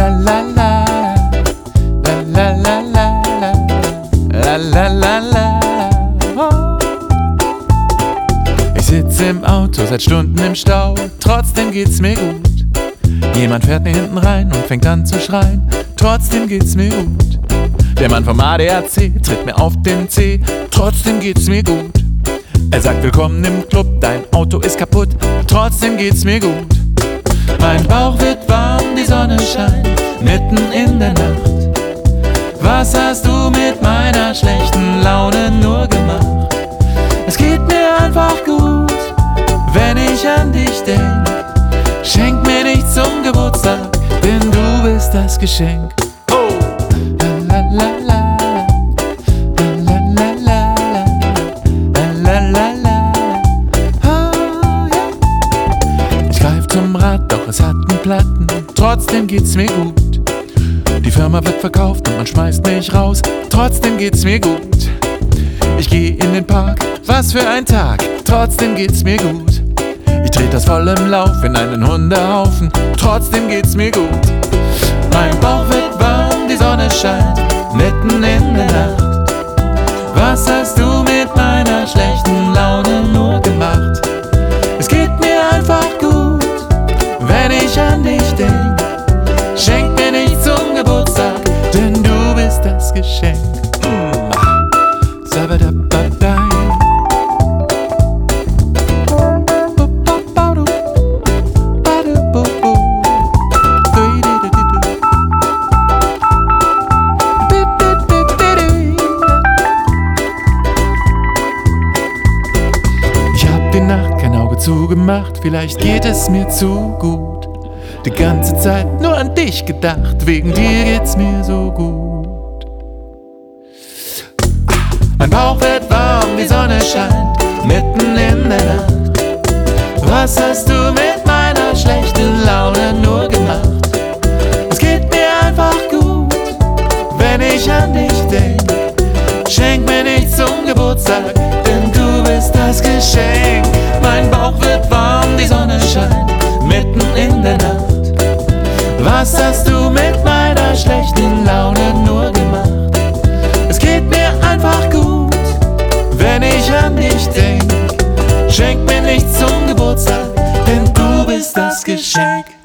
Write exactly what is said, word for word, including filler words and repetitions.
la la la, la la la la, la la la la. Oh. Ich sitze im Auto seit Stunden im Stau, trotzdem geht's mir gut. Jemand fährt mir hinten rein und fängt an zu schreien, trotzdem geht's mir gut. Der Mann vom A D A C tritt mir auf den Zeh, trotzdem geht's mir gut. Er sagt willkommen im Club, dein Auto ist kaputt, trotzdem geht's mir gut. Mein Bauch wird warm, die Sonne scheint, mitten in der Nacht. Was hast du mit meiner schlechten Laune nur gemacht? Es geht mir einfach gut, wenn ich an dich denk. Schenk mir nichts zum Geburtstag, denn du bist das Geschenk. Oh! La la la la, la la la la, la la la. Oh, yeah. Ich greif zum Rad, doch es hat einen Platten, trotzdem geht's mir gut. Die Firma wird verkauft und man schmeißt mich raus, trotzdem geht's mir gut. Ich geh in den Park, was für ein Tag, trotzdem geht's mir gut. Ich dreh das voll im Lauf in einen Hundehaufen, trotzdem geht's mir gut. Mein Bauch wird warm, die Sonne scheint, mitten in der Nacht. Was hast du mit meiner schlechten Laune nur gemacht? Es geht mir einfach gut, wenn ich an dich denk. Schenk mir nichts zum Geburtstag, denn du bist das Geschenk. Mm. Sabadabadai. Ich hab die Nacht kein Auge zugemacht, vielleicht geht es mir zu gut. Die ganze Zeit nur an dich gedacht, wegen dir geht's mir so gut. Mein Bauch wird warm, die Sonne scheint, mitten in der Nacht. Was hast du mit meiner schlechten Laune nur gemacht? Es geht mir einfach gut, wenn ich an dich denk. Schenk mir nichts zum Geburtstag, denn du bist das Geschenk. Mein Bauch wird warm, die Sonne scheint, mitten in der Nacht. Was hast du mit meiner schlechten Laune nur gemacht? Es geht mir einfach gut, wenn ich an dich denk. Schenk mir nichts zum Geburtstag, denn du bist das Geschenk.